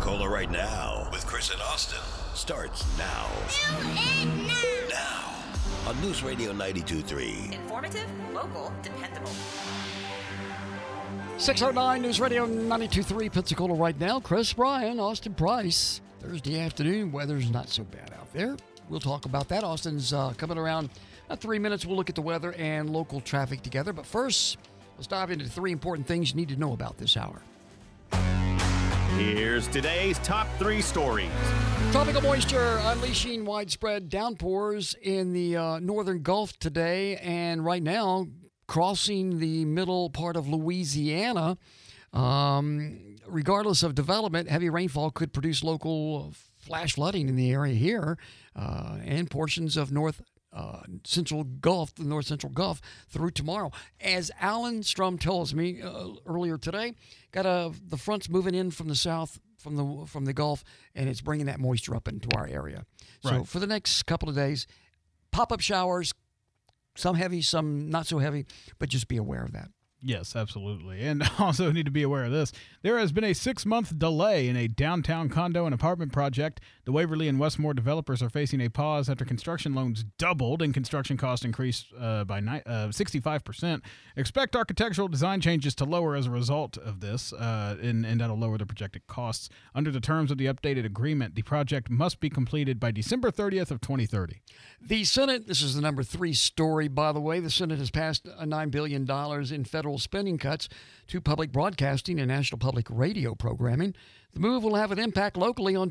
Pensacola right now with Chris and Austin starts now. Now on News Radio 92.3. Informative, local, dependable. 609 News Radio 92.3 Pensacola right now. Chris, Brian, Austin Price. Thursday afternoon, weather's not so bad out there. We'll talk about that. Austin's coming around 3 minutes. We'll look at the weather and local traffic together. But first, let's dive into 3 important things you need to know about this hour. Here's today's top 3 stories. Tropical moisture unleashing widespread downpours in the northern Gulf today, and right now crossing the middle part of Louisiana. Regardless of development, heavy rainfall could produce local flash flooding in the area here and portions of the north central Gulf through tomorrow. As Alan Strum tells me earlier today, got the fronts moving in from the south from the Gulf, and it's bringing that moisture up into our area. So for the next couple of days, pop-up showers, some heavy, some not so heavy, but just be aware of that. Yes, absolutely. And also need to be aware of this. There has been a 6-month delay in a downtown condo and apartment project. The Waverly and Westmore developers are facing a pause after construction loans doubled and construction costs increased by 65%. Expect architectural design changes to lower as a result of this, and that'll lower the projected costs. Under the terms of the updated agreement, the project must be completed by December 30th of 2030. The Senate, this is the number 3 story, by the way, the Senate has passed $9 billion in federal spending cuts to public broadcasting and national public radio programming. The move will have an impact locally on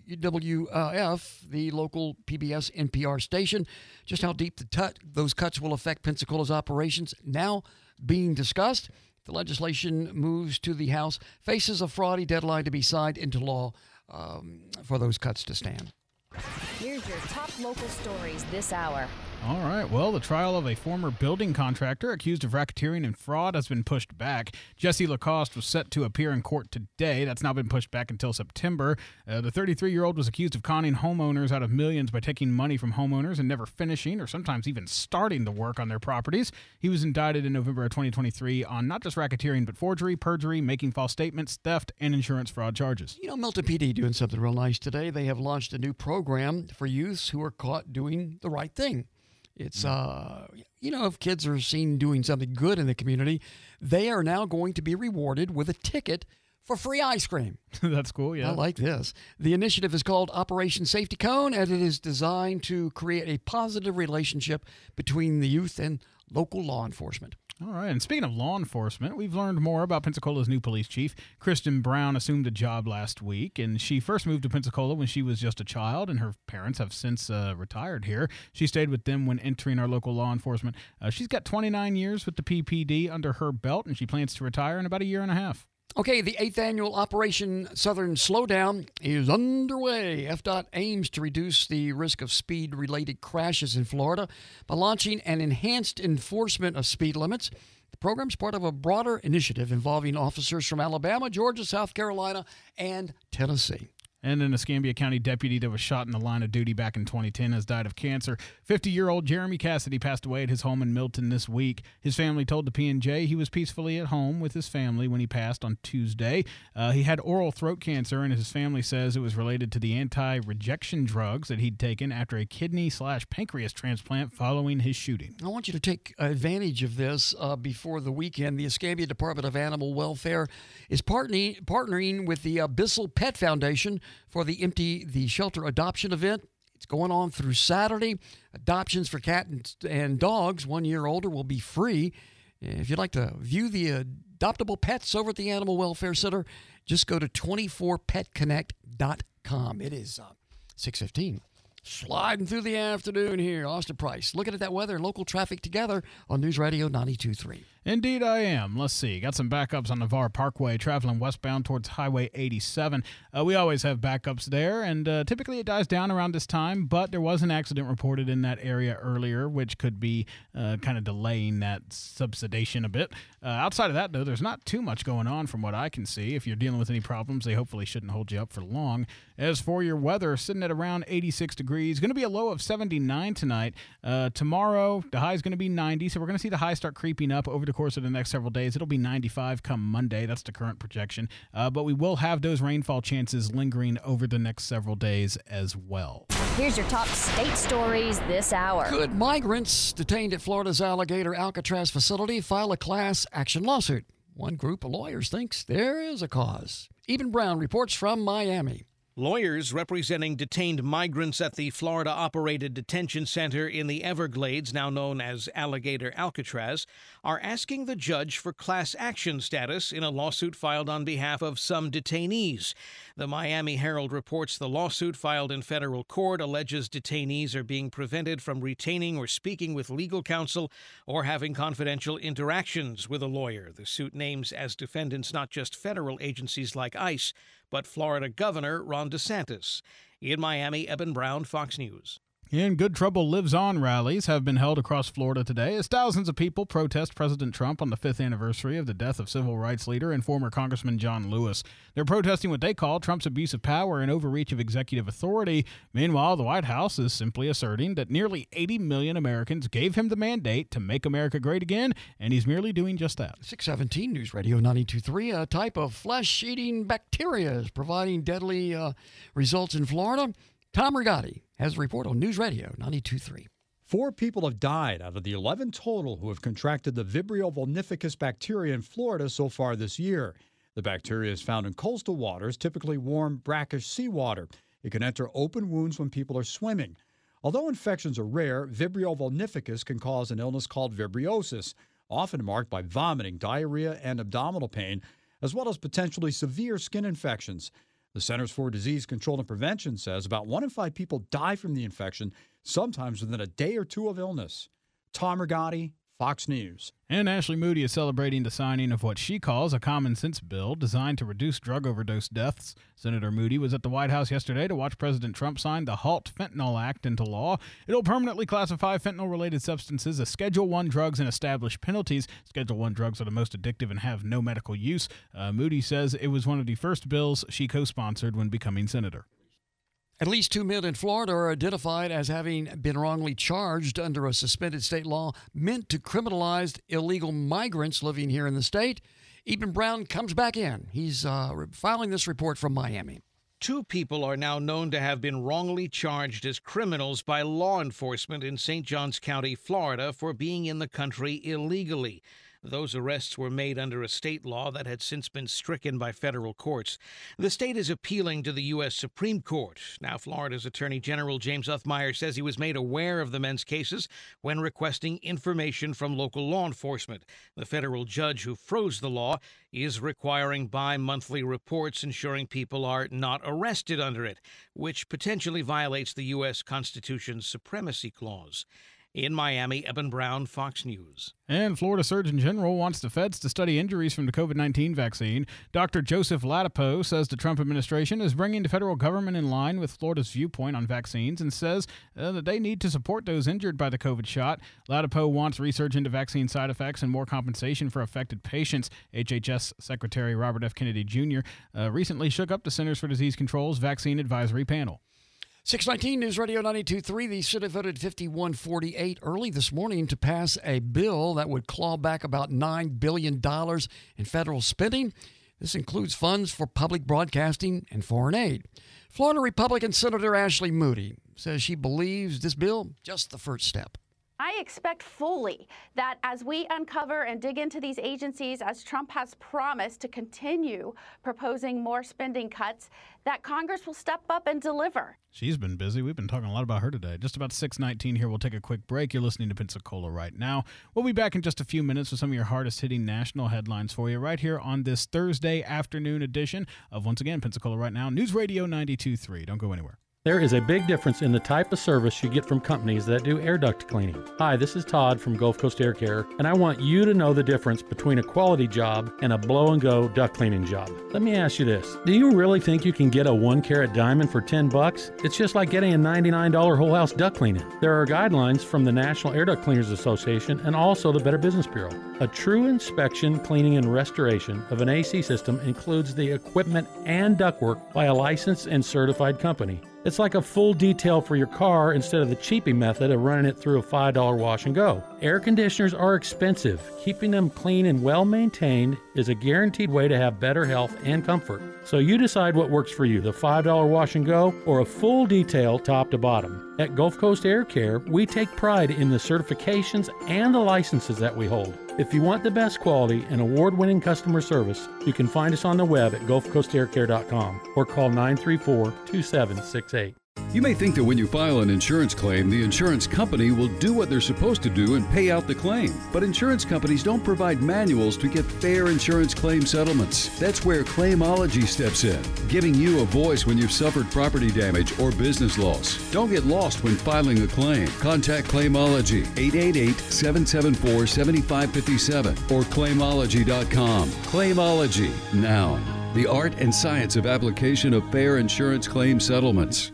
WWF, the local PBS NPR station. Just how deep those cuts will affect Pensacola's operations now being discussed. The legislation moves to the House, faces a fraudy deadline to be signed into law for those cuts to stand. Here's your top local stories this hour. All right. Well, the trial of a former building contractor accused of racketeering and fraud has been pushed back. Jesse Lacoste was set to appear in court today. That's now been pushed back until September. The 33-year-old was accused of conning homeowners out of millions by taking money from homeowners and never finishing or sometimes even starting the work on their properties. He was indicted in November of 2023 on not just racketeering, but forgery, perjury, making false statements, theft, and insurance fraud charges. You know, Milton PD doing something real nice today. They have launched a new program for youths who are caught doing the right thing. It's, if kids are seen doing something good in the community, they are now going to be rewarded with a ticket for free ice cream. That's cool, yeah. I like this. The initiative is called Operation Safety Cone, and it is designed to create a positive relationship between the youth and local law enforcement. All right, and speaking of law enforcement, we've learned more about Pensacola's new police chief. Kristen Brown assumed the job last week, and she first moved to Pensacola when she was just a child, and her parents have since retired here. She stayed with them when entering our local law enforcement. She's got 29 years with the PPD under her belt, and she plans to retire in about a year and a half. Okay, the 8th annual Operation Southern Slowdown is underway. FDOT aims to reduce the risk of speed-related crashes in Florida by launching an enhanced enforcement of speed limits. The program is part of a broader initiative involving officers from Alabama, Georgia, South Carolina, and Tennessee. And an Escambia County deputy that was shot in the line of duty back in 2010 has died of cancer. 50-year-old Jeremy Cassidy passed away at his home in Milton this week. His family told the P&J he was peacefully at home with his family when he passed on Tuesday. He had oral throat cancer, and his family says it was related to the anti-rejection drugs that he'd taken after a kidney/pancreas transplant following his shooting. I want you to take advantage of this before the weekend. The Escambia Department of Animal Welfare is partnering with the Bissell Pet Foundation for the Empty the Shelter adoption event. It's going on through Saturday. Adoptions for cats and dogs 1 year older will be free. If you'd like to view the adoptable pets over at the Animal Welfare Center, just go to 24petconnect.com. It is 6:15. Sliding through the afternoon here. Austin Price looking at that weather and local traffic together on News Radio 92.3. Indeed I am. Let's see. Got some backups on Navarre Parkway traveling westbound towards Highway 87. We always have backups there, and typically it dies down around this time, but there was an accident reported in that area earlier, which could be kind of delaying that subsidation a bit. Outside of that, though, there's not too much going on from what I can see. If you're dealing with any problems, they hopefully shouldn't hold you up for long. As for your weather, sitting at around 86 degrees. Going to be a low of 79 tonight. Tomorrow, the high is going to be 90, so we're going to see the high start creeping up over the the course of the next several days. It'll be 95 come Monday. That's the current projection. But we will have those rainfall chances lingering over the next several days as well. Here's your top state stories this hour. Could migrants detained at Florida's Alligator Alcatraz facility file a class action lawsuit? One group of lawyers thinks there is a cause. Eben Brown reports from Miami. Lawyers representing detained migrants at the Florida-operated detention center in the Everglades, now known as Alligator Alcatraz, are asking the judge for class action status in a lawsuit filed on behalf of some detainees. The Miami Herald reports the lawsuit filed in federal court alleges detainees are being prevented from retaining or speaking with legal counsel or having confidential interactions with a lawyer. The suit names as defendants not just federal agencies like ICE, but Florida Governor Ron DeSantis. In Miami, Eben Brown, Fox News. And Good Trouble Lives On rallies have been held across Florida today as thousands of people protest President Trump on the 5th anniversary of the death of civil rights leader and former Congressman John Lewis. They're protesting what they call Trump's abuse of power and overreach of executive authority. Meanwhile, the White House is simply asserting that nearly 80 million Americans gave him the mandate to make America great again, and he's merely doing just that. 617 News Radio 92.3, a type of flesh-eating bacteria is providing deadly results in Florida. Tom Rigotti has a report on News Radio 92.3. 4 people have died out of the 11 total who have contracted the Vibrio vulnificus bacteria in Florida so far this year. The bacteria is found in coastal waters, typically warm, brackish seawater. It can enter open wounds when people are swimming. Although infections are rare, Vibrio vulnificus can cause an illness called vibriosis, often marked by vomiting, diarrhea, and abdominal pain, as well as potentially severe skin infections. The Centers for Disease Control and Prevention says about 1 in 5 people die from the infection, sometimes within a day or two of illness. Tom Rigotti, Fox News. And Ashley Moody is celebrating the signing of what she calls a common sense bill designed to reduce drug overdose deaths. Senator Moody was at the White House yesterday to watch President Trump sign the HALT Fentanyl Act into law. It'll permanently classify fentanyl-related substances as Schedule I drugs and establish penalties. Schedule I drugs are the most addictive and have no medical use. Moody says it was one of the first bills she co-sponsored when becoming senator. At least 2 men in Florida are identified as having been wrongly charged under a suspended state law meant to criminalize illegal migrants living here in the state. Eben Brown comes back in. He's filing this report from Miami. 2 people are now known to have been wrongly charged as criminals by law enforcement in St. Johns County, Florida, for being in the country illegally. Those arrests were made under a state law that had since been stricken by federal courts. The state is appealing to the U.S. Supreme Court. Now, Florida's Attorney General James Uthmeier says he was made aware of the men's cases when requesting information from local law enforcement. The federal judge who froze the law is requiring bi-monthly reports ensuring people are not arrested under it, which potentially violates the U.S. Constitution's Supremacy Clause. In Miami, Eben Brown, Fox News. And Florida Surgeon General wants the feds to study injuries from the COVID-19 vaccine. Dr. Joseph Ladapo says the Trump administration is bringing the federal government in line with Florida's viewpoint on vaccines and says that they need to support those injured by the COVID shot. Ladapo wants research into vaccine side effects and more compensation for affected patients. HHS Secretary Robert F. Kennedy Jr. Recently shook up the Centers for Disease Control's Vaccine Advisory Panel. 619 News Radio 92.3. The Senate voted 51-48 early this morning to pass a bill that would claw back about $9 billion in federal spending. This includes funds for public broadcasting and foreign aid. Florida Republican Senator Ashley Moody says she believes this bill just the first step. I expect fully that as we uncover and dig into these agencies, as Trump has promised to continue proposing more spending cuts, that Congress will step up and deliver. She's been busy. We've been talking a lot about her today. Just about 6:19 here. We'll take a quick break. You're listening to Pensacola Right Now. We'll be back in just a few minutes with some of your hardest-hitting national headlines for you right here on this Thursday afternoon edition of, once again, Pensacola Right Now, News Radio 92.3. Don't go anywhere. There is a big difference in the type of service you get from companies that do air duct cleaning. Hi, this is Todd from Gulf Coast Air Care, and I want you to know the difference between a quality job and a blow-and-go duct cleaning job. Let me ask you this. Do you really think you can get a 1-carat diamond for $10? It's just like getting a $99 whole house duct cleaning. There are guidelines from the National Air Duct Cleaners Association and also the Better Business Bureau. A true inspection, cleaning, and restoration of an AC system includes the equipment and ductwork by a licensed and certified company. It's like a full detail for your car instead of the cheapy method of running it through a $5 wash and go. Air conditioners are expensive. Keeping them clean and well maintained is a guaranteed way to have better health and comfort. So you decide what works for you, the $5 wash and go or a full detail top to bottom. At Gulf Coast Air Care, we take pride in the certifications and the licenses that we hold. If you want the best quality and award-winning customer service, you can find us on the web at gulfcoastaircare.com or call 934-2768. You may think that when you file an insurance claim, the insurance company will do what they're supposed to do and pay out the claim. But insurance companies don't provide manuals to get fair insurance claim settlements. That's where Claimology steps in, giving you a voice when you've suffered property damage or business loss. Don't get lost when filing a claim. Contact Claimology, 888-774-7557 or claimology.com. Claimology, noun, the art and science of application of fair insurance claim settlements.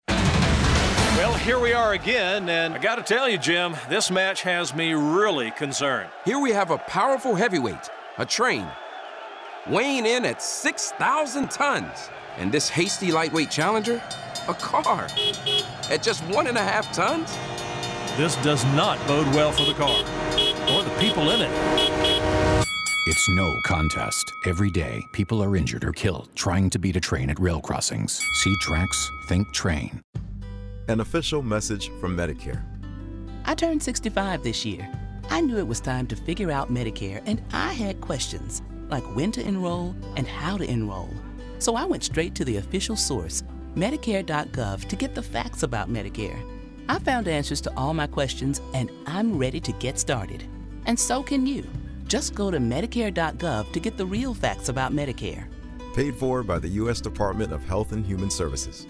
Well, here we are again, and I got to tell you, Jim, this match has me really concerned. Here we have a powerful heavyweight, a train, weighing in at 6,000 tons. And this hasty lightweight challenger, a car, at just 1.5 tons? This does not bode well for the car, or the people in it. It's no contest. Every day, people are injured or killed trying to beat a train at rail crossings. See tracks, think train. An official message from Medicare. I turned 65 this year. I knew it was time to figure out Medicare, and I had questions, like when to enroll and how to enroll. So I went straight to the official source, Medicare.gov, to get the facts about Medicare. I found answers to all my questions, and I'm ready to get started. And so can you. Just go to Medicare.gov to get the real facts about Medicare. Paid for by the U.S. Department of Health and Human Services.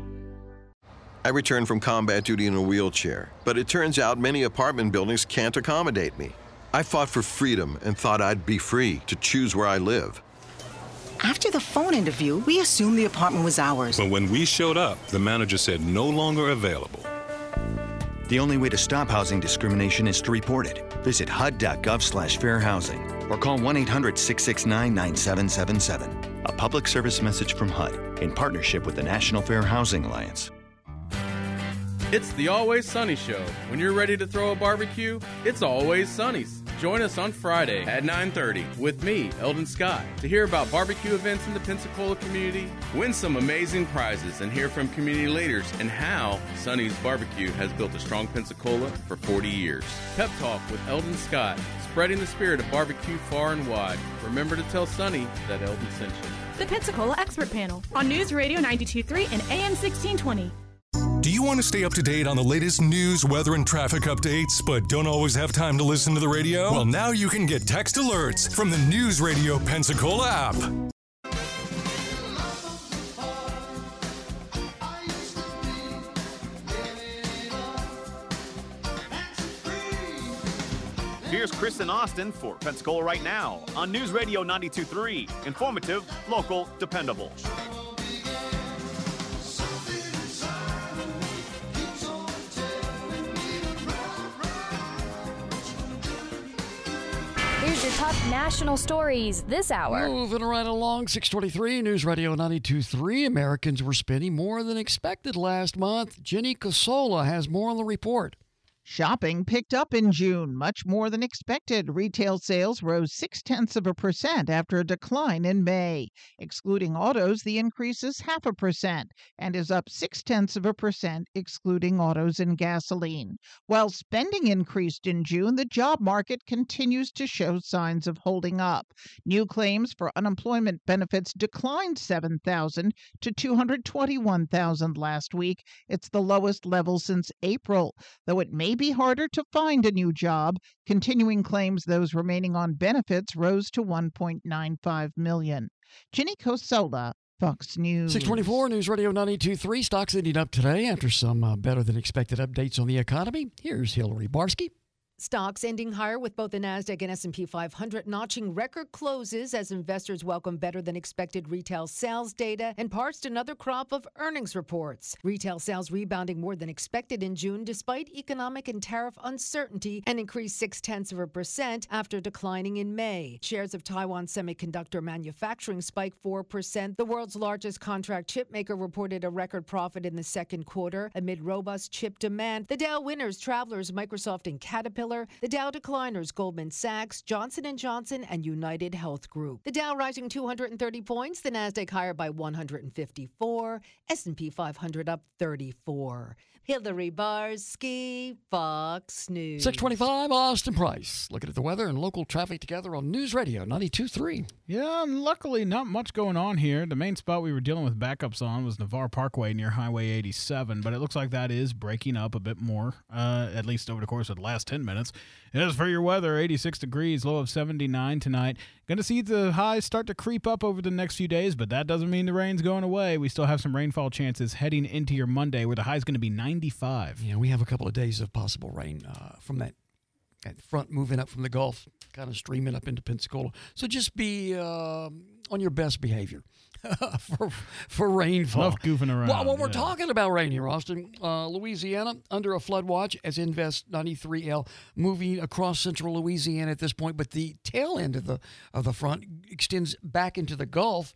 I returned from combat duty in a wheelchair, but it turns out many apartment buildings can't accommodate me. I fought for freedom and thought I'd be free to choose where I live. After the phone interview, we assumed the apartment was ours. But when we showed up, the manager said no longer available. The only way to stop housing discrimination is to report it. Visit HUD.gov/fair housing or call 1-800-669-9777. A public service message from HUD in partnership with the National Fair Housing Alliance. It's the Always Sunny Show. When you're ready to throw a barbecue, it's Always Sunny's. Join us on Friday at 9:30 with me, Eldon Scott, to hear about barbecue events in the Pensacola community, win some amazing prizes, and hear from community leaders and how Sunny's Barbecue has built a strong Pensacola for 40 years. Pep Talk with Eldon Scott, spreading the spirit of barbecue far and wide. Remember to tell Sunny that Eldon sent you. The Pensacola Expert Panel on News Radio 92.3 and AM 1620. Do you want to stay up to date on the latest news, weather, and traffic updates, but don't always have time to listen to the radio? Well, now you can get text alerts from the News Radio Pensacola app. Here's Chris in Austin for Pensacola Right Now on News Radio 92.3. Informative, local, dependable. Here's your top national stories this hour. Moving right along, 623 News Radio 92.3. Americans were spending more than expected last month. Jenny Cosola has more on the report. Shopping picked up in June, much more than expected. Retail sales rose 0.6% after a decline in May. Excluding autos, the increase is 0.5% and is up 0.6% excluding autos and gasoline. While spending increased in June, the job market continues to show signs of holding up. New claims for unemployment benefits declined 7,000 to 221,000 last week. It's the lowest level since April, though it may be harder to find a new job. Continuing claims those remaining on benefits rose to 1.95 million. Jenny Cosola, Fox News. 624 News Radio 92.3. Stocks ending up today after some better than expected updates on the economy. Here's Hillary Barsky. Stocks ending higher with both the Nasdaq and S&P 500 notching record closes as investors welcome better than expected retail sales data and parsed another crop of earnings reports. Retail sales rebounding more than expected in June despite economic and tariff uncertainty and increased 0.6% after declining in May. Shares of Taiwan Semiconductor Manufacturing spiked 4%. The world's largest contract chip maker reported a record profit in the second quarter amid robust chip demand. The Dow winners, Travelers, Microsoft, and Caterpillar. The Dow decliners, Goldman Sachs, Johnson & Johnson, and United Health Group. The Dow rising 230 points, the Nasdaq higher by 154, S&P 500 up 34. Hillary Barsky, Fox News. 625, Austin Price. Looking at the weather and local traffic together on News Radio 92.3. Yeah, and luckily not much going on here. The main spot we were dealing with backups on was Navarre Parkway near Highway 87, but it looks like that is breaking up a bit more, at least over the course of the last 10 minutes. As for your weather, 86 degrees, low of 79 tonight. Going to see the highs start to creep up over the next few days, but that doesn't mean the rain's going away. We still have some rainfall chances heading into your Monday, where the high's going to be 95. Yeah, we have a couple of days of possible rain from that front moving up from the Gulf, kind of streaming up into Pensacola. So just be on your best behavior for rainfall. Enough goofing around. Well, we're talking about rain here, Austin. Louisiana under a flood watch as Invest 93L moving across central Louisiana at this point, but the tail end of the front extends back into the Gulf.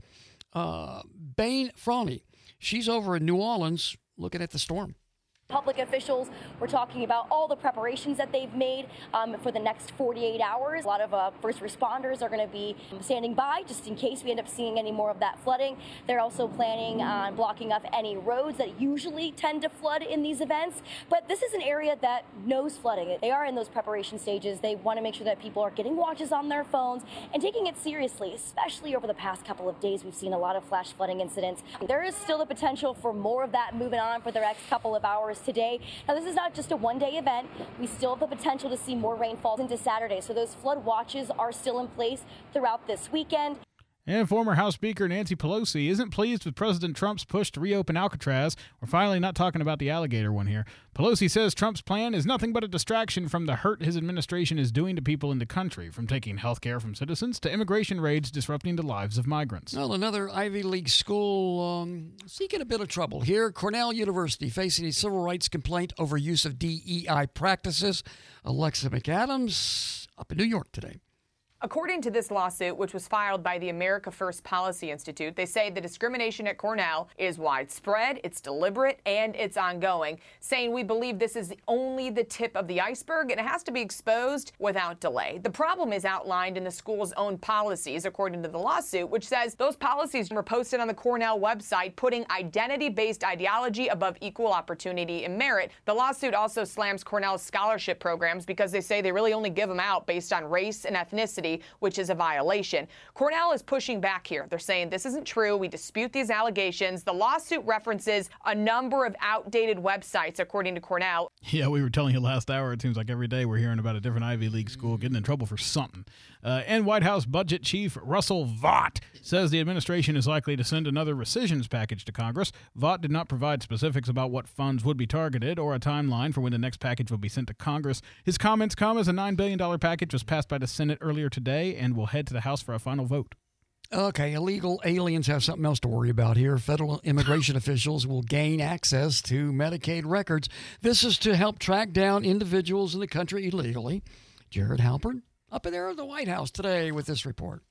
Bain Frawley, she's over in New Orleans looking at the storm. Public officials were talking about all the preparations that they've made for the next 48 hours. A lot of first responders are going to be standing by just in case we end up seeing any more of that flooding. They're also planning on blocking up any roads that usually tend to flood in these events. But this is an area that knows flooding. They are in those preparation stages. They want to make sure that people are getting watches on their phones and taking it seriously, especially over the past couple of days. We've seen a lot of flash flooding incidents. There is still the potential for more of that moving on for the next couple of hours today. Now, this is not just a one-day event. We still have the potential to see more rainfall into Saturday, so those flood watches are still in place throughout this weekend. And former House Speaker Nancy Pelosi isn't pleased with President Trump's push to reopen Alcatraz. We're finally not talking about the alligator one here. Pelosi says Trump's plan is nothing but a distraction from the hurt his administration is doing to people in the country, from taking health care from citizens to immigration raids disrupting the lives of migrants. Well, another Ivy League school seeking a bit of trouble here. Cornell University facing a civil rights complaint over use of DEI practices. Alexa McAdams up in New York today. According to this lawsuit, which was filed by the America First Policy Institute, they say the discrimination at Cornell is widespread, it's deliberate, and it's ongoing, saying we believe this is only the tip of the iceberg and it has to be exposed without delay. The problem is outlined in the school's own policies, according to the lawsuit, which says those policies were posted on the Cornell website, putting identity-based ideology above equal opportunity and merit. The lawsuit also slams Cornell's scholarship programs because they say they really only give them out based on race and ethnicity, which is a violation. Cornell is pushing back here. They're saying this isn't true. We dispute these allegations. The lawsuit references a number of outdated websites, according to Cornell. Yeah, we were telling you last hour, it seems like every day we're hearing about a different Ivy League school getting in trouble for something. And White House Budget Chief Russell Vought says the administration is likely to send another rescissions package to Congress. Vought did not provide specifics about what funds would be targeted or a timeline for when the next package will be sent to Congress. His comments come as a $9 billion package was passed by the Senate earlier today and will head to the House for a final vote. Okay, illegal aliens have something else to worry about here. Federal immigration officials will gain access to Medicaid records. This is to help track down individuals in the country illegally. Jared Halpern up in there at the White House today with this report.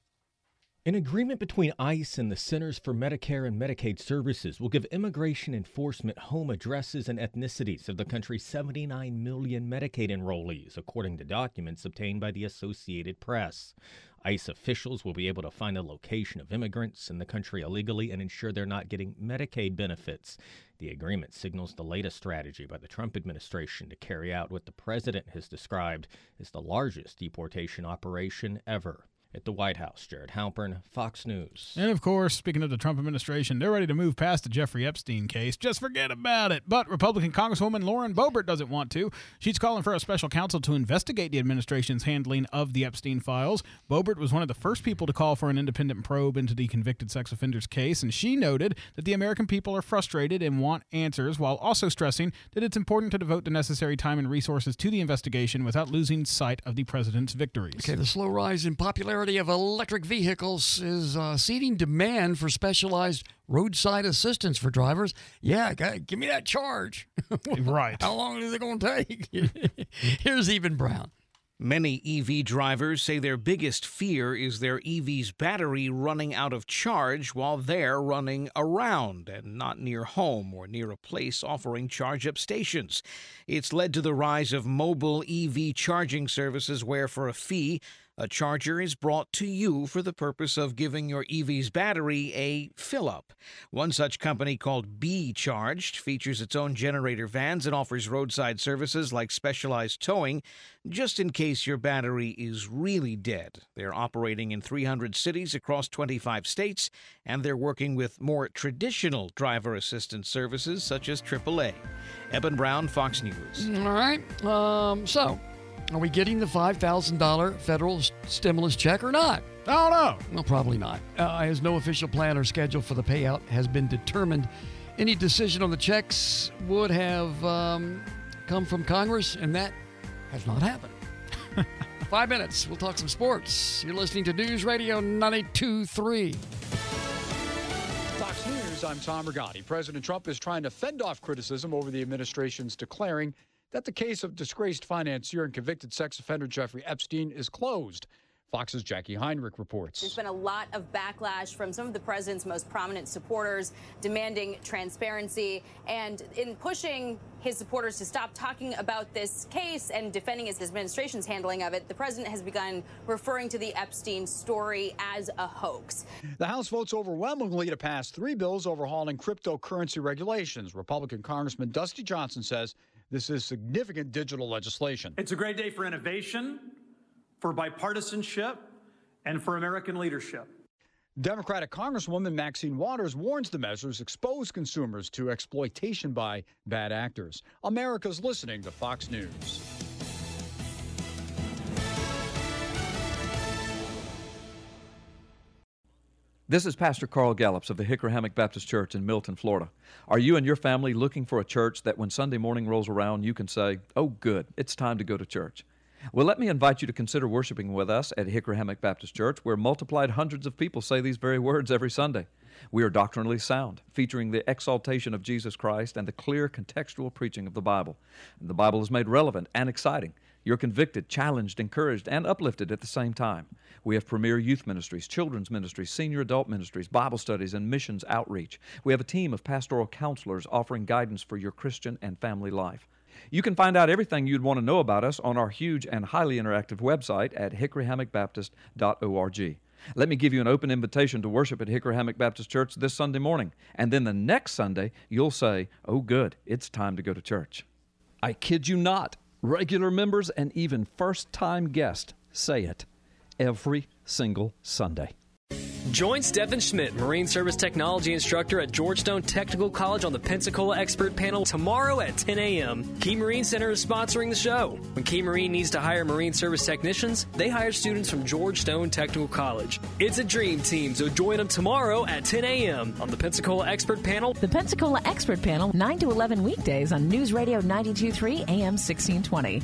An agreement between ICE and the Centers for Medicare and Medicaid Services will give immigration enforcement home addresses and ethnicities of the country's 79 million Medicaid enrollees, according to documents obtained by the Associated Press. ICE officials will be able to find the location of immigrants in the country illegally and ensure they're not getting Medicaid benefits. The agreement signals the latest strategy by the Trump administration to carry out what the president has described as the largest deportation operation ever. At the White House, Jared Halpern, Fox News. And of course, speaking of the Trump administration, they're ready to move past the Jeffrey Epstein case. Just forget about it. But Republican Congresswoman Lauren Boebert doesn't want to. She's calling for a special counsel to investigate the administration's handling of the Epstein files. Boebert was one of the first people to call for an independent probe into the convicted sex offender's case, and she noted that the American people are frustrated and want answers, while also stressing that it's important to devote the necessary time and resources to the investigation without losing sight of the president's victories. Okay, the slow rise in popularity of electric vehicles is seeding demand for specialized roadside assistance for drivers. Yeah, give me that charge. Right. How long is it going to take? Here's Even Brown. Many EV drivers say their biggest fear is their EV's battery running out of charge while they're running around and not near home or near a place offering charge-up stations. It's led to the rise of mobile EV charging services where, for a fee, a charger is brought to you for the purpose of giving your EV's battery a fill-up. One such company, called Be Charged, features its own generator vans and offers roadside services like specialized towing, just in case your battery is really dead. They're operating in 300 cities across 25 states, and they're working with more traditional driver assistance services such as AAA. Eben Brown, Fox News. All right. So, are we getting the $5,000 federal stimulus check or not? I don't know. Well, probably not. As no official plan or schedule for the payout has been determined, any decision on the checks would have come from Congress, and that has not happened. 5 minutes. We'll talk some sports. You're listening to News Radio 92.3. Fox News, I'm Tom Rigotti. President Trump is trying to fend off criticism over the administration's declaring that the case of disgraced financier and convicted sex offender Jeffrey Epstein is closed. Fox's Jackie Heinrich reports. There's been a lot of backlash from some of the president's most prominent supporters demanding transparency, and in pushing his supporters to stop talking about this case and defending his administration's handling of it, the president has begun referring to the Epstein story as a hoax. The House votes overwhelmingly to pass 3 bills overhauling cryptocurrency regulations. Republican Congressman Dusty Johnson says this is significant digital legislation. It's a great day for innovation, for bipartisanship, and for American leadership. Democratic Congresswoman Maxine Waters warns the measures expose consumers to exploitation by bad actors. America's listening to Fox News. This is Pastor Carl Gallups of the Hickory Hammock Baptist Church in Milton, Florida. Are you and your family looking for a church that when Sunday morning rolls around, you can say, "Oh, good, it's time to go to church"? Well, let me invite you to consider worshiping with us at Hickory Hammock Baptist Church, where multiplied hundreds of people say these very words every Sunday. We are doctrinally sound, featuring the exaltation of Jesus Christ and the clear contextual preaching of the Bible. And the Bible is made relevant and exciting. You're convicted, challenged, encouraged, and uplifted at the same time. We have premier youth ministries, children's ministries, senior adult ministries, Bible studies, and missions outreach. We have a team of pastoral counselors offering guidance for your Christian and family life. You can find out everything you'd want to know about us on our huge and highly interactive website at hickoryhammockbaptist.org. Let me give you an open invitation to worship at Hickory Hammock Baptist Church this Sunday morning. And then the next Sunday, you'll say, "Oh, good, it's time to go to church." I kid you not. Regular members and even first-time guests say it every single Sunday. Join Stephen Schmidt, Marine Service Technology Instructor at Georgetown Technical College on the Pensacola Expert Panel tomorrow at 10 a.m. Key Marine Center is sponsoring the show. When Key Marine needs to hire Marine Service technicians, they hire students from Georgetown Technical College. It's a dream team, so join them tomorrow at 10 a.m. on the Pensacola Expert Panel. The Pensacola Expert Panel, 9 to 11 weekdays on News Radio 92.3 AM 1620.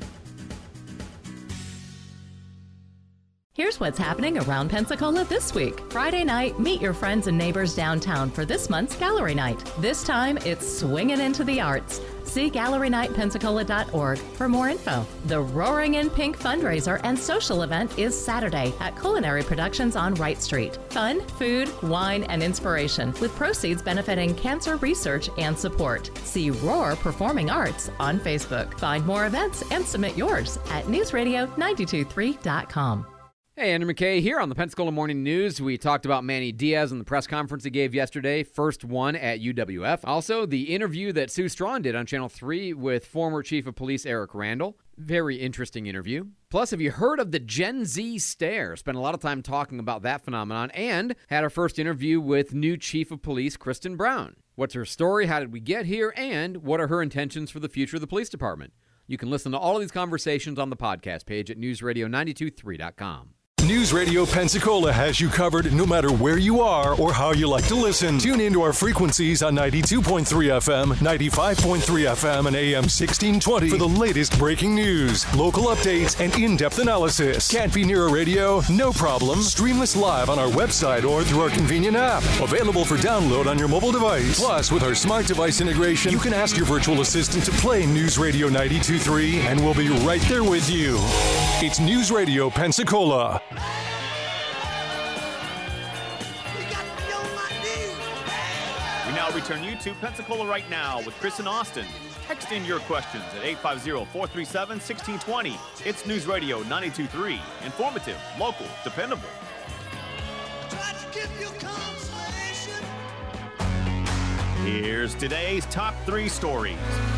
Here's what's happening around Pensacola this week. Friday night, meet your friends and neighbors downtown for this month's Gallery Night. This time, it's swinging into the arts. See GalleryNightPensacola.org for more info. The Roaring in Pink fundraiser and social event is Saturday at Culinary Productions on Wright Street. Fun, food, wine, and inspiration, with proceeds benefiting cancer research and support. See Roar Performing Arts on Facebook. Find more events and submit yours at newsradio923.com. Hey, Andrew McKay here on the Pensacola Morning News. We talked about Manny Diaz and the press conference he gave yesterday, first one at UWF. Also, the interview that Sue Strawn did on Channel 3 with former Chief of Police Eric Randall. Very interesting interview. Plus, have you heard of the Gen Z stare? Spent a lot of time talking about that phenomenon and had our first interview with new Chief of Police Kristen Brown. What's her story? How did we get here? And what are her intentions for the future of the police department? You can listen to all of these conversations on the podcast page at newsradio923.com. News Radio Pensacola has you covered no matter where you are or how you like to listen. Tune into our frequencies on 92.3 FM, 95.3 FM, and AM 1620 for the latest breaking news, local updates, and in-depth analysis. Can't be near a radio? No problem. Stream us live on our website or through our convenient app. Available for download on your mobile device. Plus, with our smart device integration, you can ask your virtual assistant to play News Radio 92.3, and we'll be right there with you. It's News Radio Pensacola. We now return you to Pensacola Right Now with Chris and Austin. Text in your questions at 850-437-1620. It's News Radio 92.3. Informative, local, dependable. Here's today's top 3 stories.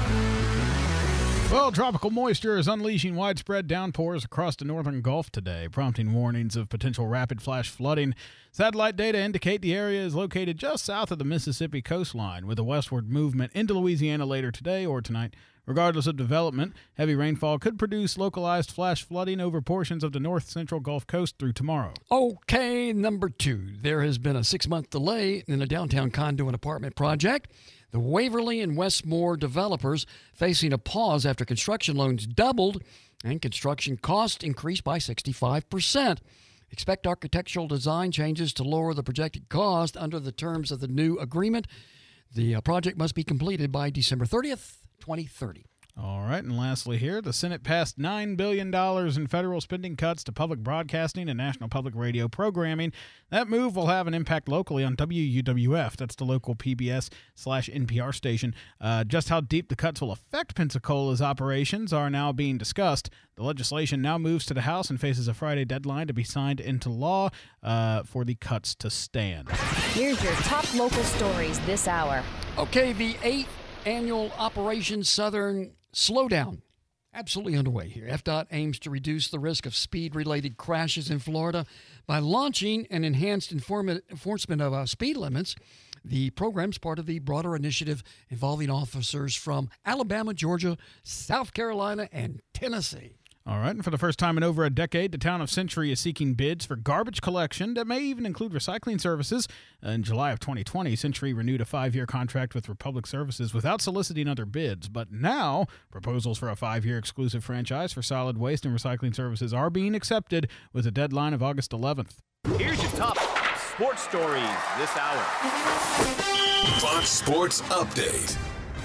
Well, tropical moisture is unleashing widespread downpours across the northern Gulf today, prompting warnings of potential rapid flash flooding. Satellite data indicate the area is located just south of the Mississippi coastline, with a westward movement into Louisiana later today or tonight. Regardless of development, heavy rainfall could produce localized flash flooding over portions of the north-central Gulf Coast through tomorrow. Okay, number 2. There has been a 6-month delay in a downtown condo and apartment project. The Waverly and Westmore developers facing a pause after construction loans doubled and construction costs increased by 65%. Expect architectural design changes to lower the projected cost under the terms of the new agreement. The project must be completed by December 30th, 2030. All right, and lastly here, the Senate passed $9 billion in federal spending cuts to public broadcasting and national public radio programming. That move will have an impact locally on WUWF. That's the local PBS/NPR station. Just how deep the cuts will affect Pensacola's operations are now being discussed. The legislation now moves to the House and faces a Friday deadline to be signed into law for the cuts to stand. Here's your top local stories this hour. Okay, the 8th annual Operation Southern Slowdown absolutely underway here. FDOT aims to reduce the risk of speed-related crashes in Florida by launching an enhanced enforcement of speed limits. The program's part of the broader initiative involving officers from Alabama, Georgia, South Carolina, and Tennessee. All right, and for the first time in over a decade, the town of Century is seeking bids for garbage collection that may even include recycling services. In July of 2020, Century renewed a 5-year contract with Republic Services without soliciting other bids. But now, proposals for a 5-year exclusive franchise for solid waste and recycling services are being accepted with a deadline of August 11th. Here's your top sports stories this hour. Fox Sports Update.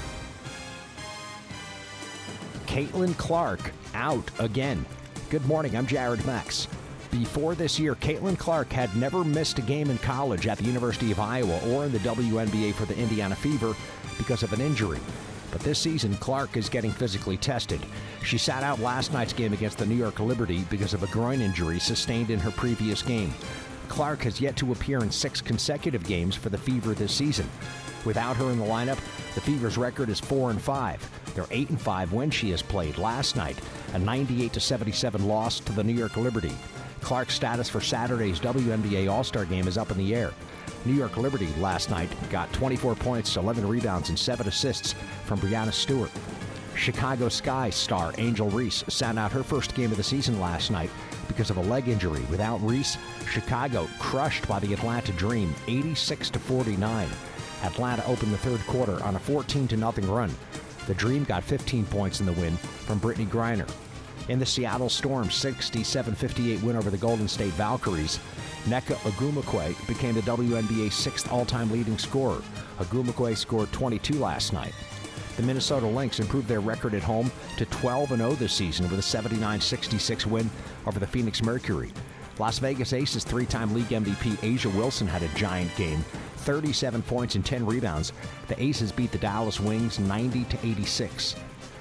Caitlin Clark out again. Good morning, I'm Jared Max. Before this year, Caitlin Clark had never missed a game in college at the University of Iowa or in the WNBA for the Indiana Fever because of an injury. But this season, Clark is getting physically tested. She sat out last night's game against the New York Liberty because of a groin injury sustained in her previous game. Clark has yet to appear in 6 consecutive games for the Fever this season. Without her in the lineup, the Fever's record is 4-5. They're 8-5 when she has played. Last night, a 98-77 loss to the New York Liberty. Clark's status for Saturday's WNBA All-Star Game is up in the air. New York Liberty last night got 24 points, 11 rebounds, and 7 assists from Breanna Stewart. Chicago Sky star Angel Reese sat out her first game of the season last night because of a leg injury. Without Reese, Chicago crushed by the Atlanta Dream, 86-49. Atlanta opened the third quarter on a 14-0 run. The Dream got 15 points in the win from Brittany Griner. In the Seattle Storm's 67-58 win over the Golden State Valkyries, Nneka Ogwumike became the WNBA's 6th all-time leading scorer. Ogwumike scored 22 last night. The Minnesota Lynx improved their record at home to 12-0 this season with a 79-66 win over the Phoenix Mercury. Las Vegas Aces 3-time league MVP Asia Wilson had a giant game, 37 points and 10 rebounds. The Aces beat the Dallas Wings 90-86.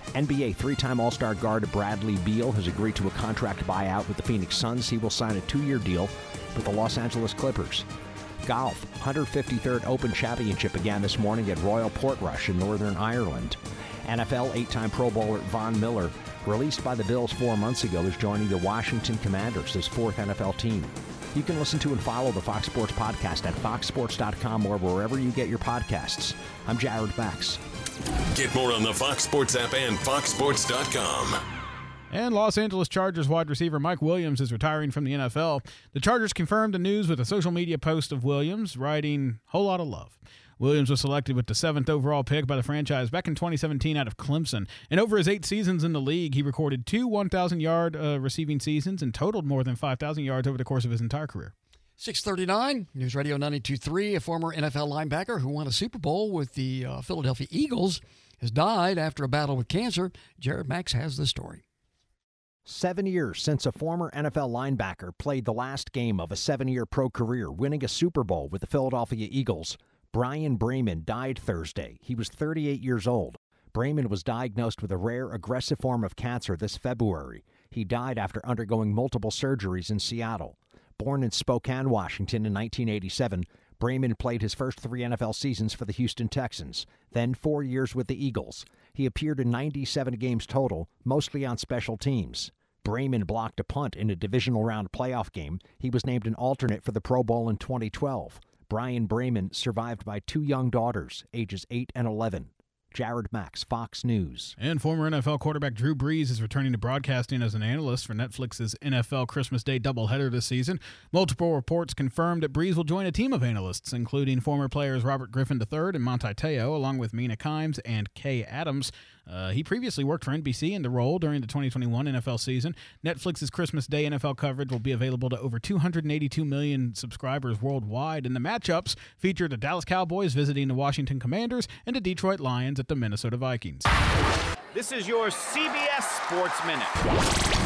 NBA three-time All-Star guard Bradley Beal has agreed to a contract buyout with the Phoenix Suns. He will sign a 2-year deal with the Los Angeles Clippers. Golf, 153rd Open Championship began this morning at Royal Portrush in Northern Ireland. NFL 8-time Pro Bowler Von Miller, released by the Bills 4 months ago, is joining the Washington Commanders, his 4th NFL team. You can listen to and follow the Fox Sports Podcast at foxsports.com or wherever you get your podcasts. I'm Jared Max. Get more on the Fox Sports app and foxsports.com. And Los Angeles Chargers wide receiver Mike Williams is retiring from the NFL. The Chargers confirmed the news with a social media post of Williams, writing, "Whole lot of love." Williams was selected with the 7th overall pick by the franchise back in 2017 out of Clemson. And over his 8 seasons in the league, he recorded 2 1,000-yard receiving seasons and totaled more than 5,000 yards over the course of his entire career. 6:39, News Radio 92.3, a former NFL linebacker who won a Super Bowl with the Philadelphia Eagles has died after a battle with cancer. Jared Max has the story. 7 years since a former NFL linebacker played the last game of a 7-year pro career, winning a Super Bowl with the Philadelphia Eagles. Brian Bremen died Thursday. He was 38 years old. Bremen was diagnosed with a rare, aggressive form of cancer this February. He died after undergoing multiple surgeries in Seattle. Born in Spokane, Washington in 1987, Bremen played his first 3 NFL seasons for the Houston Texans, then 4 years with the Eagles. He appeared in 97 games total, mostly on special teams. Bremen blocked a punt in a divisional round playoff game. He was named an alternate for the Pro Bowl in 2012. Brian Bremen survived by 2 young daughters, ages 8 and 11. Jared Max, Fox News. And former NFL quarterback Drew Brees is returning to broadcasting as an analyst for Netflix's NFL Christmas Day doubleheader this season. Multiple reports confirmed that Brees will join a team of analysts, including former players Robert Griffin III and Monte Teo, along with Mina Kimes and Kay Adams. He previously worked for NBC in the role during the 2021 NFL season. Netflix's Christmas Day NFL coverage will be available to over 282 million subscribers worldwide, and the matchups feature the Dallas Cowboys visiting the Washington Commanders and the Detroit Lions at the Minnesota Vikings. This is your CBS Sports Minute.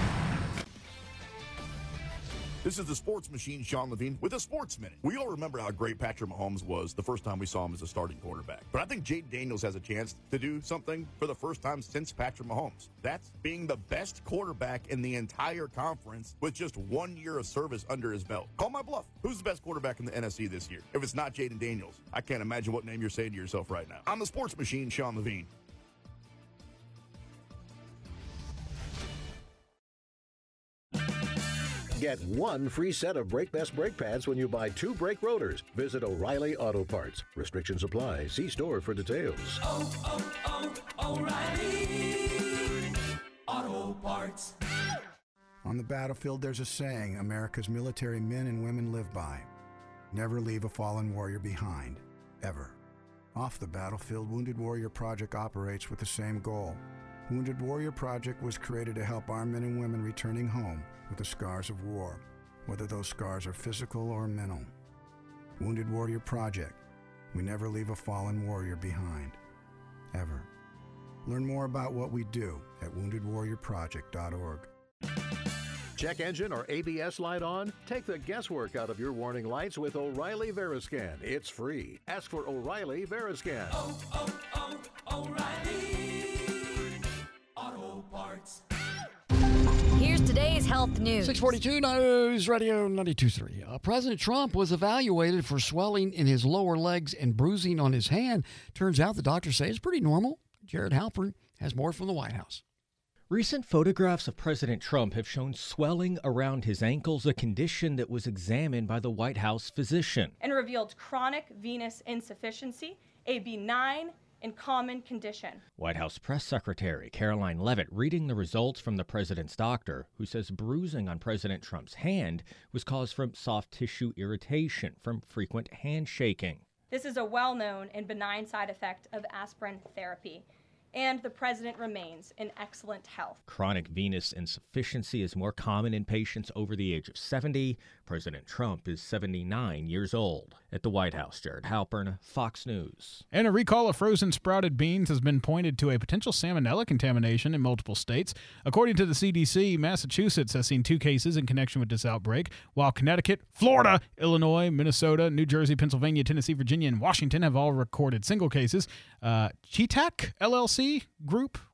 This is the Sports Machine, Sean Levine, with a Sports Minute. We all remember how great Patrick Mahomes was the first time we saw him as a starting quarterback. But I think Jaden Daniels has a chance to do something for the first time since Patrick Mahomes. That's being the best quarterback in the entire conference with just 1 year of service under his belt. Call my bluff. Who's the best quarterback in the NFC this year? If it's not Jaden Daniels, I can't imagine what name you're saying to yourself right now. I'm the Sports Machine, Sean Levine. Get 1 free set of Brake Best brake pads when you buy 2 brake rotors. Visit O'Reilly Auto Parts. Restrictions apply. See store for details. O'Reilly Auto Parts. On the battlefield, there's a saying America's military men and women live by. Never leave a fallen warrior behind, ever. Off the battlefield, Wounded Warrior Project operates with the same goal. Wounded Warrior Project was created to help our men and women returning home with the scars of war, whether those scars are physical or mental. Wounded Warrior Project. We never leave a fallen warrior behind, ever. Learn more about what we do at woundedwarriorproject.org. Check engine or ABS light on? Take the guesswork out of your warning lights with O'Reilly Veriscan. It's free. Ask for O'Reilly Veriscan. O'Reilly Auto Parts. Here's today's health news. 642 News Radio 92.3. President Trump was evaluated for swelling in his lower legs and bruising on his hand. Turns out the doctors say it's pretty normal. Jared Halpern has more from the White House. Recent photographs of President Trump have shown swelling around his ankles, a condition that was examined by the White House physician. And revealed chronic venous insufficiency, a benign and common condition. White House Press Secretary Caroline Leavitt reading the results from the president's doctor, who says bruising on President Trump's hand was caused from soft tissue irritation from frequent handshaking. This is a well-known and benign side effect of aspirin therapy, and the president remains in excellent health. Chronic venous insufficiency is more common in patients over the age of 70. President Trump is 79 years old. At the White House, Jared Halpern, Fox News. And a recall of frozen sprouted beans has been pointed to a potential salmonella contamination in multiple states. According to the CDC, Massachusetts has seen 2 cases in connection with this outbreak, while Connecticut, Florida, Illinois, Minnesota, New Jersey, Pennsylvania, Tennessee, Virginia, and Washington have all recorded single cases. Cheetah LLC Group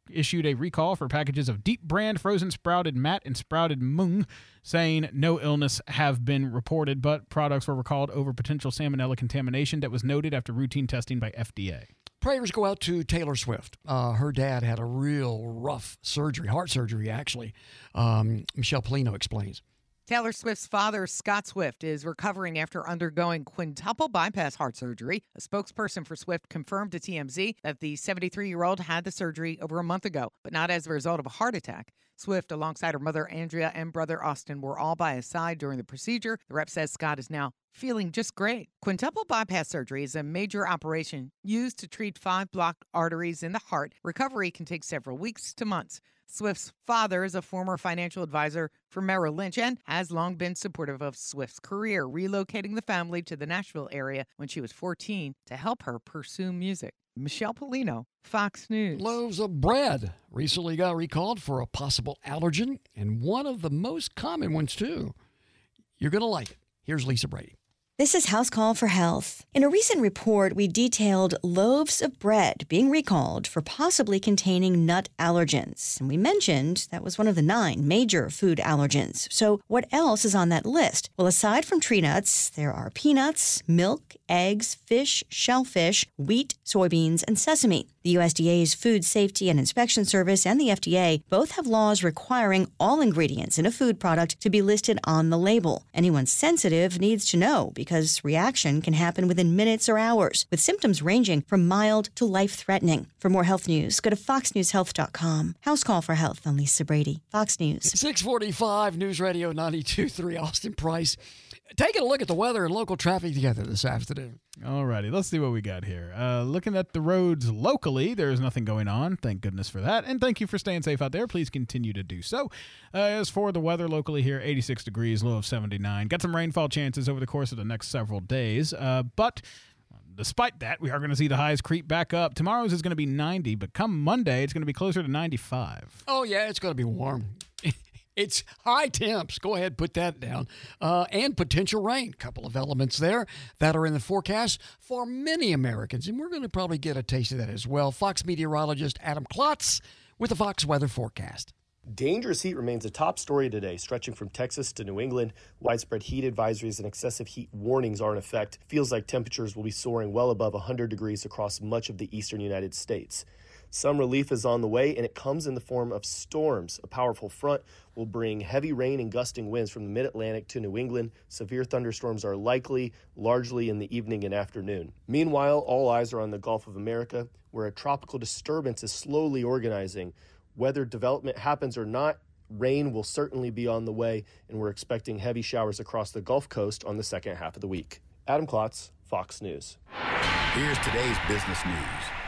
issued a recall for packages of Deep brand frozen sprouted mat and sprouted mung, saying no illness have been reported, but products were recalled over potential salmonella contamination that was noted after routine testing by FDA. Prayers go out to Taylor Swift. Her dad had a real rough surgery, heart surgery, actually. Michelle Polino explains. Taylor Swift's father, Scott Swift, is recovering after undergoing quintuple bypass heart surgery. A spokesperson for Swift confirmed to TMZ that the 73-year-old had the surgery over a month ago, but not as a result of a heart attack. Swift, alongside her mother, Andrea, and brother, Austin, were all by his side during the procedure. The rep says Scott is now feeling just great. Quintuple bypass surgery is a major operation used to treat 5 blocked arteries in the heart. Recovery can take several weeks to months. Swift's father is a former financial advisor for Merrill Lynch and has long been supportive of Swift's career, relocating the family to the Nashville area when she was 14 to help her pursue music. Michelle Polino, Fox News. Loaves of bread recently got recalled for a possible allergen, and one of the most common ones, too. You're going to like it. Here's Lisa Brady. This is House Call for Health. In a recent report, we detailed loaves of bread being recalled for possibly containing nut allergens. And we mentioned that was one of the 9 major food allergens. So what else is on that list? Well, aside from tree nuts, there are peanuts, milk, eggs, fish, shellfish, wheat, soybeans, and sesame. The USDA's Food Safety and Inspection Service and the FDA both have laws requiring all ingredients in a food product to be listed on the label. Anyone sensitive needs to know because reaction can happen within minutes or hours, with symptoms ranging from mild to life-threatening. For more health news, go to foxnewshealth.com. House Call for Health. I'm Lisa Brady, Fox News. 645 News Radio 92.3, Austin Price. Taking a look at the weather and local traffic together this afternoon. All righty, let's see what we got here. Looking at the roads locally, there's nothing going on. Thank goodness for that. And thank you for staying safe out there. Please continue to do so. As for the weather locally here, 86 degrees, low of 79. Got some rainfall chances over the course of the next several days. But despite that, we are going to see the highs creep back up. Tomorrow's is going to be 90, but come Monday, it's going to be closer to 95. Oh, yeah, it's going to be warm. It's high temps. Go ahead, put that down. And potential rain. Couple of elements there that are in the forecast for many Americans. And we're going to probably get a taste of that as well. Fox meteorologist Adam Klotz with the Fox weather forecast. Dangerous heat remains a top story today, stretching from Texas to New England. Widespread heat advisories and excessive heat warnings are in effect. Feels like temperatures will be soaring well above 100 degrees across much of the eastern United States. Some relief is on the way, and it comes in the form of storms. A powerful front will bring heavy rain and gusting winds from the mid-Atlantic to New England. Severe thunderstorms are likely, largely in the evening and afternoon. Meanwhile, all eyes are on the Gulf of America, where a tropical disturbance is slowly organizing. Whether development happens or not, rain will certainly be on the way, and we're expecting heavy showers across the Gulf Coast on the second half of the week. Adam Klotz, Fox News. Here's today's business news.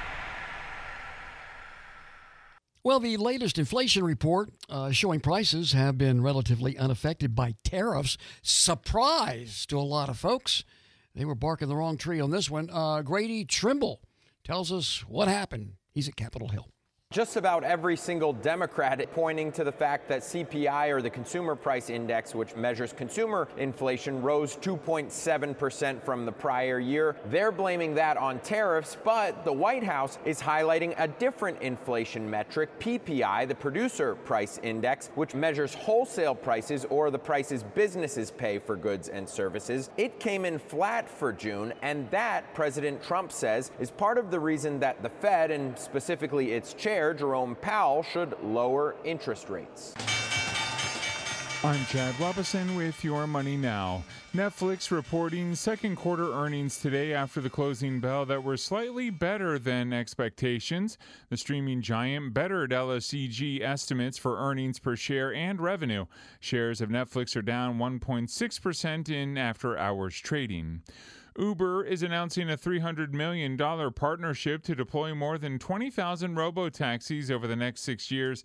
Well, the latest inflation report showing prices have been relatively unaffected by tariffs. Surprise to a lot of folks. They were barking the wrong tree on this one. Grady Trimble tells us what happened. He's at Capitol Hill. Just about every single Democrat pointing to the fact that CPI, or the Consumer Price Index, which measures consumer inflation, rose 2.7% from the prior year. They're blaming that on tariffs, but the White House is highlighting a different inflation metric, PPI, the Producer Price Index, which measures wholesale prices, or the prices businesses pay for goods and services. It came in flat for June, and that, President Trump says, is part of the reason that the Fed, and specifically its chair, Jerome Powell, should lower interest rates. I'm Chad Robison with Your Money Now. Netflix reporting second quarter earnings today after the closing bell that were slightly better than expectations. The streaming giant bettered LSEG estimates for earnings per share and revenue. Shares of Netflix are down 1.6% in after-hours trading. Uber is announcing a $300 million partnership to deploy more than 20,000 robo-taxis over the next 6 years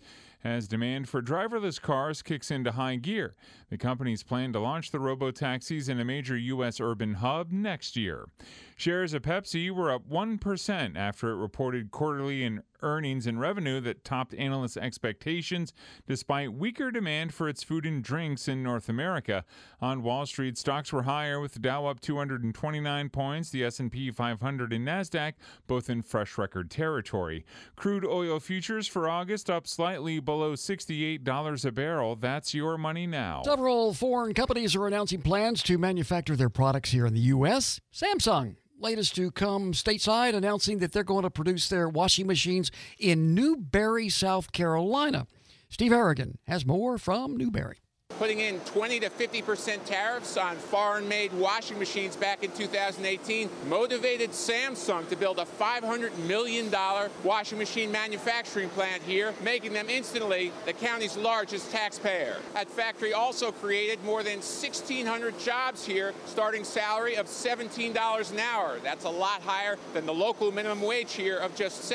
as demand for driverless cars kicks into high gear. The companies plan to launch the robo-taxis in a major U.S. urban hub next year. Shares of Pepsi were up 1% after it reported quarterly earnings and revenue that topped analysts' expectations despite weaker demand for its food and drinks in North America. On Wall Street, stocks were higher with the Dow up 229 points, the S&P 500 and NASDAQ both in fresh record territory. Crude oil futures for August up slightly below $68 a barrel. That's your money now. Several foreign companies are announcing plans to manufacture their products here in the U.S. Samsung, latest to come stateside, announcing that they're going to produce their washing machines in Newberry, South Carolina. Steve Harrigan has more from Newberry. Putting in 20 to 50% tariffs on foreign-made washing machines back in 2018 motivated Samsung to build a $500 million washing machine manufacturing plant here, making them instantly the county's largest taxpayer. That factory also created more than 1,600 jobs here, starting salary of $17 an hour. That's a lot higher than the local minimum wage here of just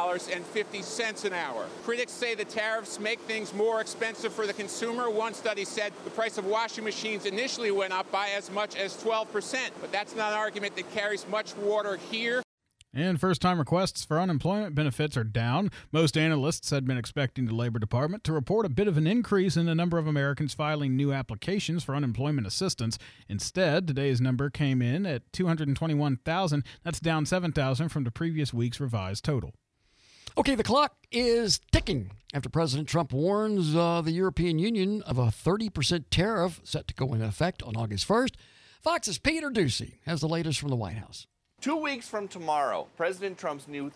$7.50 an hour. Critics say the tariffs make things more expensive for the consumer. One study said the price of washing machines initially went up by as much as 12%, but that's not an argument that carries much water here. And first-time requests for unemployment benefits are down. Most analysts had been expecting the Labor Department to report a bit of an increase in the number of Americans filing new applications for unemployment assistance. Instead, today's number came in at 221,000. That's down 7,000 from the previous week's revised total. Okay, the clock is ticking after President Trump warns the European Union of a 30% tariff set to go into effect on August 1st. Fox's Peter Doocy has the latest from the White House. 2 weeks from tomorrow, President Trump's new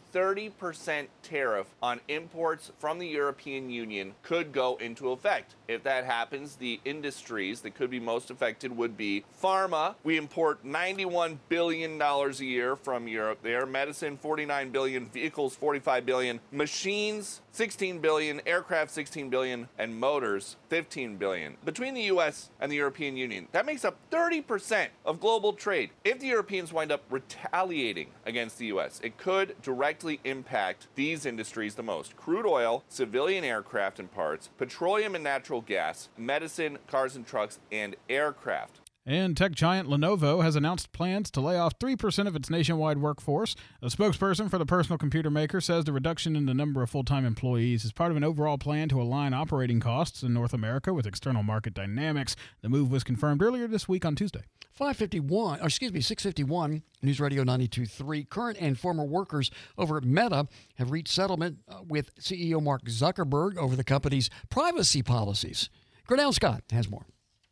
30% tariff on imports from the European Union could go into effect. If that happens, the industries that could be most affected would be pharma. We import $91 billion a year from Europe there. Medicine, $49 billion. Vehicles, $45 billion. Machines, $16 billion. Aircraft, $16 billion. And motors, $15 billion. Between the U.S. and the European Union, that makes up 30% of global trade. If the Europeans wind up retaliating against the U.S., it could directly impact these industries the most: crude oil, civilian aircraft and parts, petroleum and natural gas, medicine, cars and trucks, and aircraft. And tech giant Lenovo has announced plans to lay off 3% of its nationwide workforce. A spokesperson for the personal computer maker says the reduction in the number of full-time employees is part of an overall plan to align operating costs in North America with external market dynamics. The move was confirmed earlier this week on Tuesday. 651, News Radio 92.3. Current and former workers over at Meta have reached settlement with CEO Mark Zuckerberg over the company's privacy policies. Grinnell Scott has more.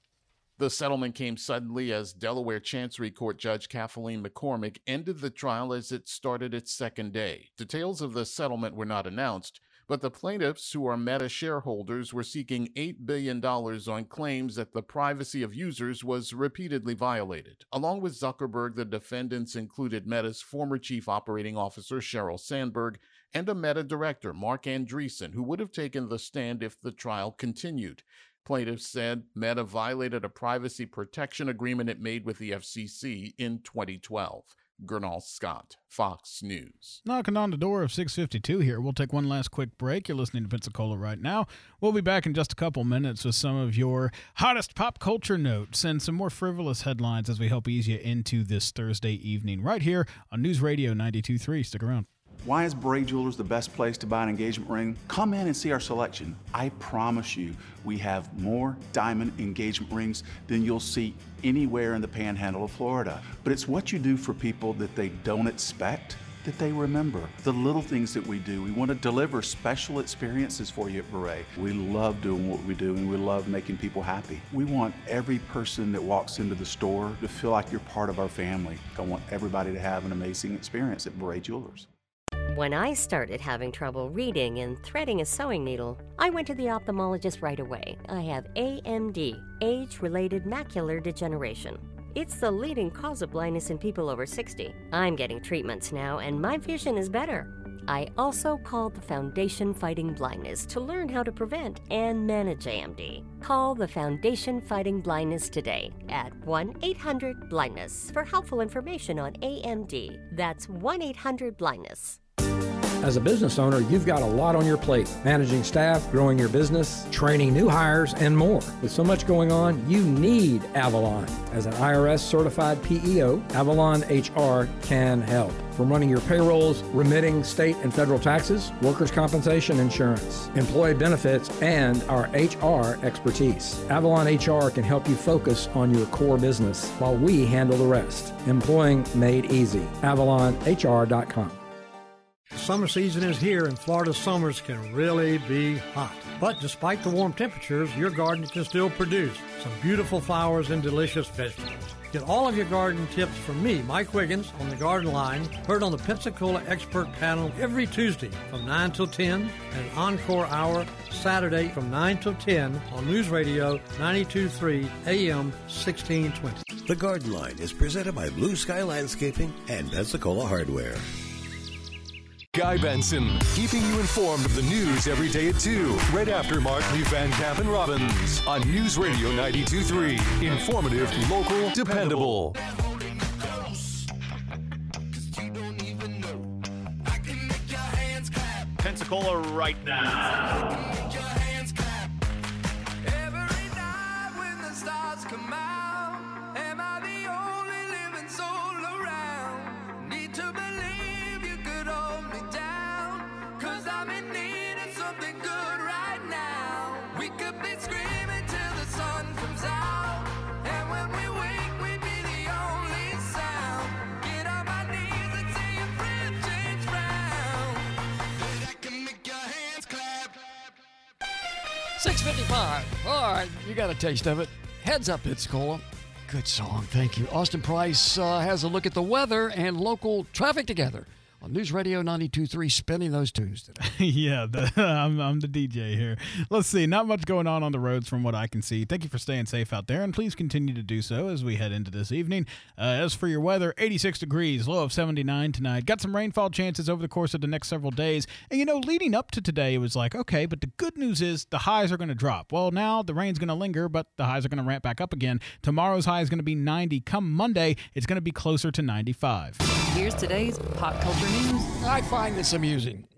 The settlement came suddenly as Delaware Chancery Court Judge Kathleen McCormick ended the trial as it started its second day. Details of the settlement were not announced, but the plaintiffs, who are Meta shareholders, were seeking $8 billion on claims that the privacy of users was repeatedly violated. Along with Zuckerberg, the defendants included Meta's former chief operating officer, Sheryl Sandberg, and a Meta director, Mark Andreessen, who would have taken the stand if the trial continued. Plaintiffs said Meta violated a privacy protection agreement it made with the FCC in 2012. Gernal Scott, Fox News. Knocking on the door of 6:52 here. We'll take one last quick break. You're listening to Pensacola right now. We'll be back in just a couple minutes with some of your hottest pop culture notes and some more frivolous headlines as we help ease you into this Thursday evening right here on News Radio 92.3. Stick around. Why is Bray Jewelers the best place to buy an engagement ring? Come in and see our selection. I promise you, we have more diamond engagement rings than you'll see anywhere in the panhandle of Florida. But it's what you do for people that they don't expect that they remember. The little things that we do. We want to deliver special experiences for you at Beret. We love doing what we do, and we love making people happy. We want every person that walks into the store to feel like you're part of our family. I want everybody to have an amazing experience at Beret Jewelers. When I started having trouble reading and threading a sewing needle, I went to the ophthalmologist right away. I have AMD, age-related macular degeneration. It's the leading cause of blindness in people over 60. I'm getting treatments now, and my vision is better. I also called the Foundation Fighting Blindness to learn how to prevent and manage AMD. Call the Foundation Fighting Blindness today at 1-800-BLINDNESS for helpful information on AMD. That's 1-800-BLINDNESS. As a business owner, you've got a lot on your plate. Managing staff, growing your business, training new hires, and more. With so much going on, you need Avalon. As an IRS-certified PEO, Avalon HR can help. From running your payrolls, remitting state and federal taxes, workers' compensation insurance, employee benefits, and our HR expertise. Avalon HR can help you focus on your core business while we handle the rest. Employing made easy. AvalonHR.com. Summer season is here and Florida summers can really be hot. But despite the warm temperatures, your garden can still produce some beautiful flowers and delicious vegetables. Get all of your garden tips from me, Mike Wiggins, on the Garden Line, heard on the Pensacola Expert Panel every Tuesday from 9 till 10, and an encore hour Saturday from 9 till 10 on News Radio 92.3 AM 1620. The Garden Line is presented by Blue Sky Landscaping and Pensacola Hardware. Guy Benson, keeping you informed of the news every day at 2, right after Markley, Van Camp, and Robbins on News Radio 92.3. Informative, local, dependable. Pensacola right now. $6.55. All right, you got a taste of it. Heads Up, Pensacola. Good song, thank you. Austin Price has a look at the weather and local traffic together on News Radio 92.3, spinning those tunes today. Yeah, I'm the DJ here. Let's see, not much going on the roads from what I can see. Thank you for staying safe out there, and please continue to do so as we head into this evening. As for your weather, 86 degrees, low of 79 tonight. Got some rainfall chances over the course of the next several days. And, leading up to today, it was like, okay, but the good news is the highs are going to drop. Well, now the rain's going to linger, but the highs are going to ramp back up again. Tomorrow's high is going to be 90. Come Monday, it's going to be closer to 95. Here's today's pop culture news. I find this amusing.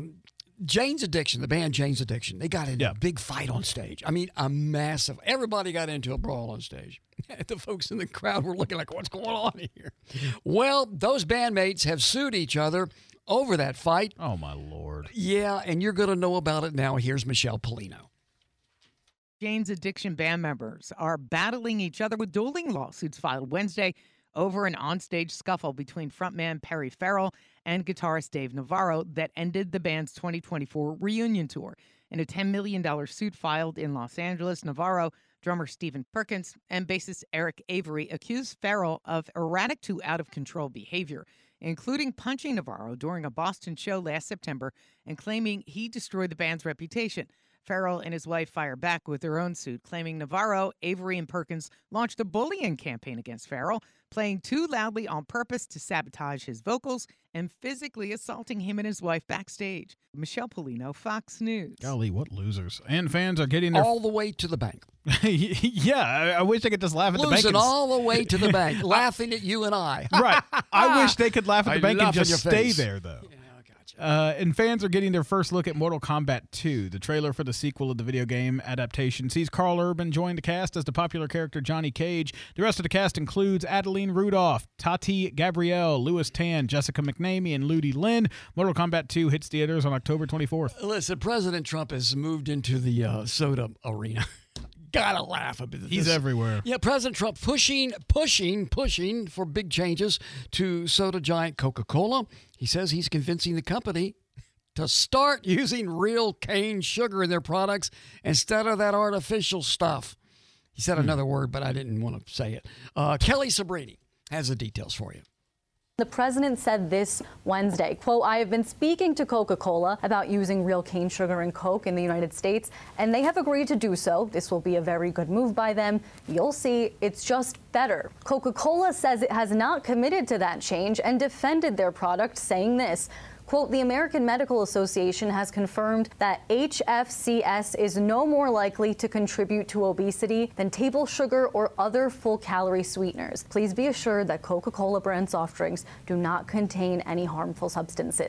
Jane's Addiction, the band Jane's Addiction, they got into a big fight on stage. I mean, a massive. Everybody got into a brawl on stage. The folks in the crowd were looking like, what's going on here? Well, those bandmates have sued each other over that fight. Oh, my Lord. Yeah, and you're going to know about it now. Here's Michelle Polino. Jane's Addiction band members are battling each other with dueling lawsuits filed Wednesday over an onstage scuffle between frontman Perry Farrell and guitarist Dave Navarro that ended the band's 2024 reunion tour. In a $10 million suit filed in Los Angeles, Navarro, drummer Stephen Perkins, and bassist Eric Avery accused Farrell of erratic to out-of-control behavior, including punching Navarro during a Boston show last September and claiming he destroyed the band's reputation. Farrell and his wife fire back with their own suit, claiming Navarro, Avery, and Perkins launched a bullying campaign against Farrell, playing too loudly on purpose to sabotage his vocals and physically assaulting him and his wife backstage. Michelle Polino, Fox News. Golly, what losers. And fans are getting their... all the way to the bank. Yeah, I wish I could just laugh at the bank. Losing all the way to the bank, laughing at you and I. Right. I wish they could laugh at the bank and just stay face. there, though. And fans are getting their first look at Mortal Kombat 2. The trailer for the sequel of the video game adaptation sees Carl Urban join the cast as the popular character Johnny Cage. The rest of the cast includes Adeline Rudolph, Tati Gabrielle, Louis Tan, Jessica McNamee, and Ludi Lin. Mortal Kombat 2 hits theaters on October 24th. Listen, President Trump has moved into the soda arena. Gotta laugh a bit. He's everywhere. Yeah, President Trump pushing for big changes to soda giant Coca-Cola. He says he's convincing the company to start using real cane sugar in their products instead of that artificial stuff. He said another word, but I didn't want to say it. Kelly Sabrini has the details for you. The president said this Wednesday, quote, I have been speaking to Coca-Cola about using real cane sugar in Coke in the United States, and they have agreed to do so. This will be a very good move by them. You'll see it's just better. Coca-Cola says it has not committed to that change and defended their product, saying this. Quote, the American Medical Association has confirmed that HFCS is no more likely to contribute to obesity than table sugar or other full-calorie sweeteners. Please be assured that Coca-Cola brand soft drinks do not contain any harmful substances.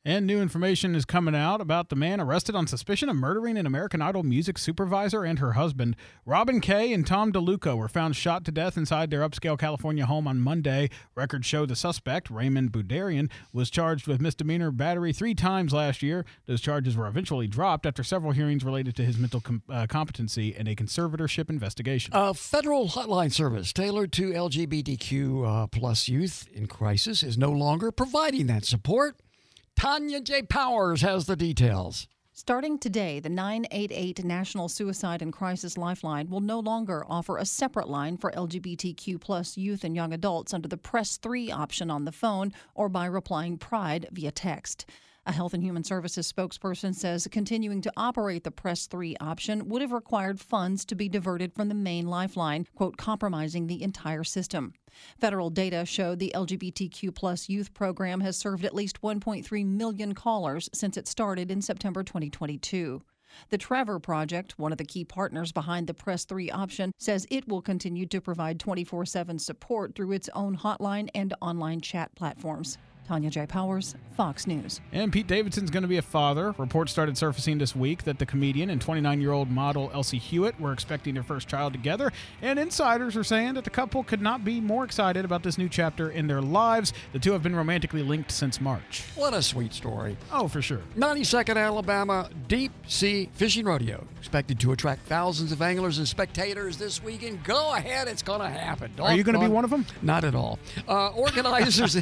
And new information is coming out about the man arrested on suspicion of murdering an American Idol music supervisor and her husband. Robin Kay and Tom DeLuca were found shot to death inside their upscale California home on Monday. Records show the suspect, Raymond Budarian, was charged with misdemeanor battery 3 times last year. Those charges were eventually dropped after several hearings related to his mental competency and a conservatorship investigation. A federal hotline service tailored to LGBTQ plus youth in crisis is no longer providing that support. Tanya J. Powers has the details. Starting today, the 988 National Suicide and Crisis Lifeline will no longer offer a separate line for LGBTQ plus youth and young adults under the Press 3 option on the phone or by replying PRIDE via text. A Health and Human Services spokesperson says continuing to operate the Press 3 option would have required funds to be diverted from the main lifeline, quote, compromising the entire system. Federal data showed the LGBTQ plus youth program has served at least 1.3 million callers since it started in September 2022. The Trevor Project, one of the key partners behind the Press 3 option, says it will continue to provide 24/7 support through its own hotline and online chat platforms. Tanya J. Powers, Fox News. And Pete Davidson's going to be a father. Reports started surfacing this week that the comedian and 29-year-old model Elsie Hewitt were expecting their first child together, and insiders are saying that the couple could not be more excited about this new chapter in their lives. The two have been romantically linked since March. What a sweet story. Oh, for sure. 92nd Alabama Deep Sea Fishing Rodeo, expected to attract thousands of anglers and spectators this weekend. Go ahead, it's going to happen. Are you going to be one of them? Not at all. Organizers...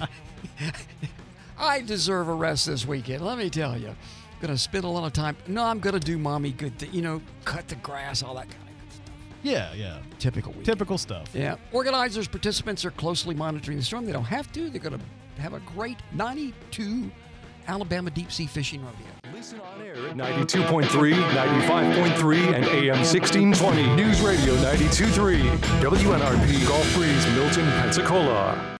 I deserve a rest this weekend, let me tell you. I'm going to spend a lot of time. No, I'm going to do mommy good cut the grass, all that kind of good stuff. Yeah. Typical weekend. Typical stuff. Yeah. Organizers, participants are closely monitoring the storm. They don't have to. They're going to have a great 92 Alabama Deep Sea Fishing Rodeo. Listen on air at 92.3, 95.3, and AM 1620. News Radio 92.3. WNRP Gulf Breeze, Milton, Pensacola.